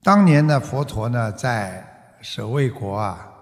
当年呢，佛陀呢在舍卫国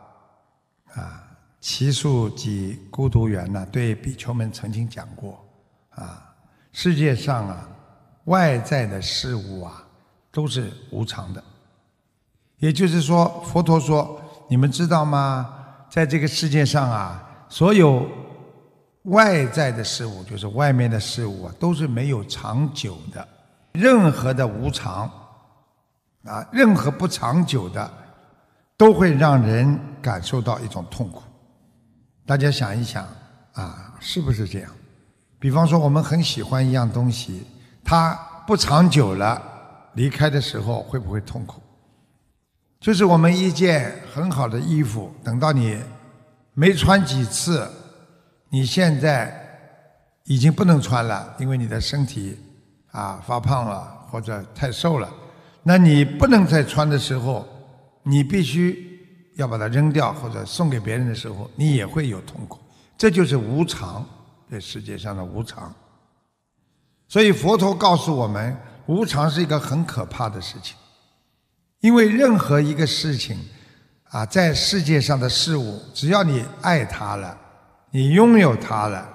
祇树及孤独园呢，对比丘们曾经讲过世界上外在的事物都是无常的。也就是说，佛陀说，你们知道吗？在这个世界上所有外在的事物，就是外面的事物都是没有长久的。任何的无常任何不长久的，都会让人感受到一种痛苦。大家想一想是不是这样？比方说，我们很喜欢一样东西，它不长久了，离开的时候会不会痛苦？就是我们一件很好的衣服，等到你没穿几次，你现在已经不能穿了，因为你的身体发胖了或者太瘦了，那你不能再穿的时候，你必须要把它扔掉或者送给别人的时候，你也会有痛苦。这就是无常，这世界上的无常。所以佛陀告诉我们，无常是一个很可怕的事情。因为任何一个事情在世界上的事物，只要你爱它了，你拥有它了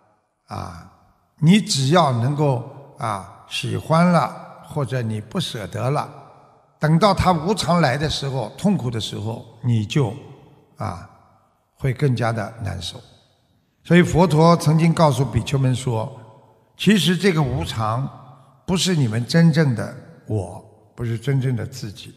你只要能够喜欢了，或者你不舍得了，等到它无常来的时候，痛苦的时候，你就会更加的难受。所以佛陀曾经告诉比丘们说，其实这个无常不是你们真正的我，不是真正的自己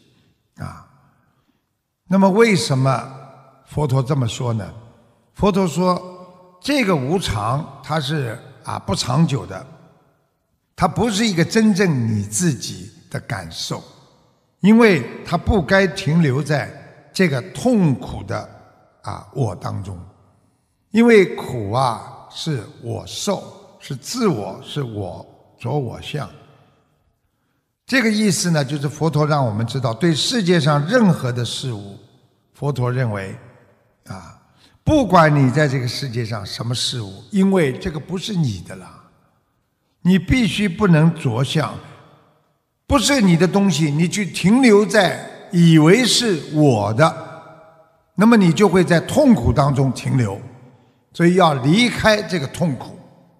那么为什么佛陀这么说呢？佛陀说，这个无常它是不长久的，它不是一个真正你自己的感受，因为它不该停留在这个痛苦的我当中。因为苦是我受，是自我，是我着我相。这个意思呢，就是佛陀让我们知道，对世界上任何的事物，佛陀认为不管你在这个世界上什么事物，因为这个不是你的了，你必须不能着相，不是你的东西，你去停留在以为是我的，那么你就会在痛苦当中停留。所以要离开这个痛苦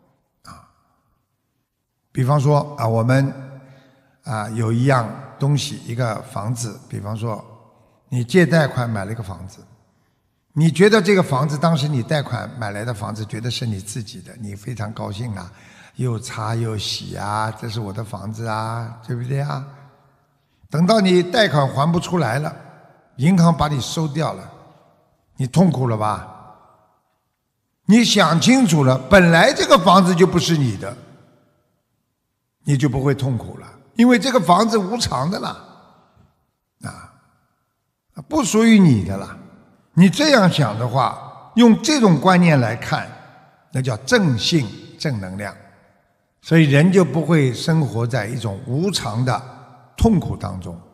比方说我们有一样东西，一个房子，比方说你借贷款买了一个房子，你觉得这个房子当时你贷款买来的房子觉得是你自己的，你非常高兴又擦又洗这是我的房子对不对等到你贷款还不出来了，银行把你收掉了，你痛苦了吧？你想清楚了，本来这个房子就不是你的，你就不会痛苦了，因为这个房子无常的了不属于你的了。你这样想的话，用这种观念来看，那叫正性正能量，所以人就不会生活在一种无常的痛苦当中。